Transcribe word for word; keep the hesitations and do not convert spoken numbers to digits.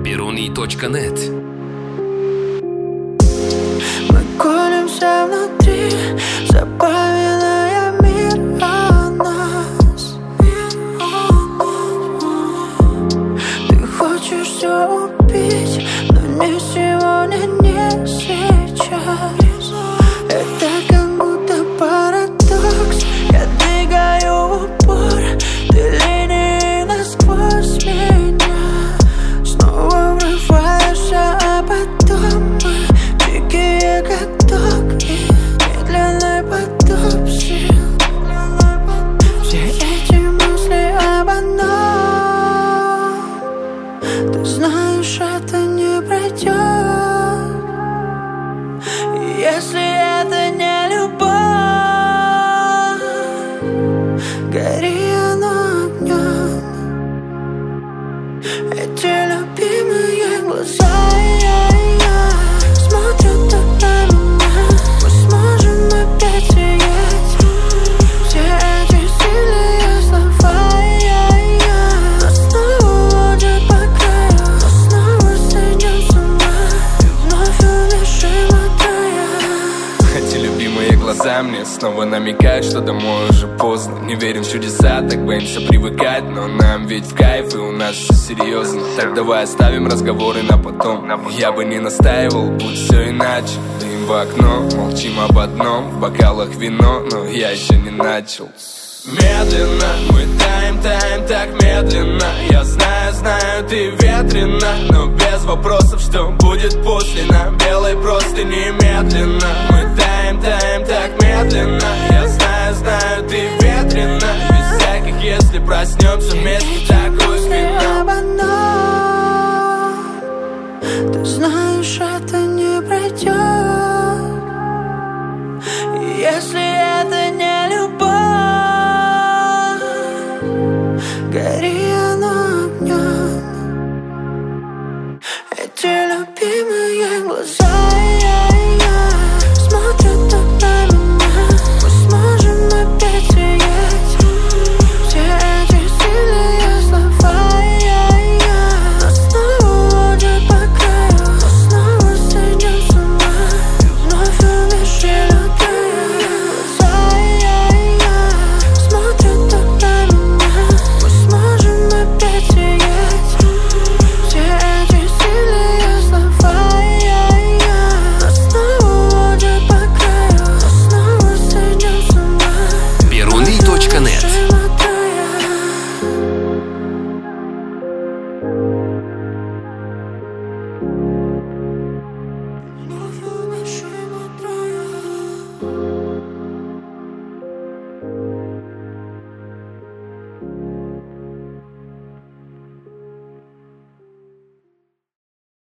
Biruni точка нет. Мы колемся внутри, заполняя мир о нас. Ты хочешь все убить, но не сегодня, не сейчас. Это как будто парадокс. Я двигаю в упор, ты линии насквозь меня. Снова врываешься, а потом мы дикие, как ток, и медленный потоп сил. Все эти мысли об одном. Ты знаешь, это не пройдет. Если это не любовь, гори оно огнем. Эти любимые глаза смотрят так на меня. Мы сможем опять сиять. Все эти сильные слова нас снова водят по краю. Мы снова сойдем с ума и вновь увяжем от рая. Эти любимые глаза мне снова намекают, что домой уже поздно. Не верим в чудеса, так боимся привыкать, но нам ведь в кайф, и у нас все серьезно. Так давай оставим разговоры на потом. Я бы не настаивал, будь все иначе. Дым в окно, молчим об одном. В бокалах вино, но я еще не начал. Медленно мы таем, таем так медленно. Я знаю, знаю, ты ветрена, но без вопросов, что будет после. На белой простыни медленно мы таем, таем так медленно. Я знаю, знаю, ты ветрена, без всяких если проснемся вместе так.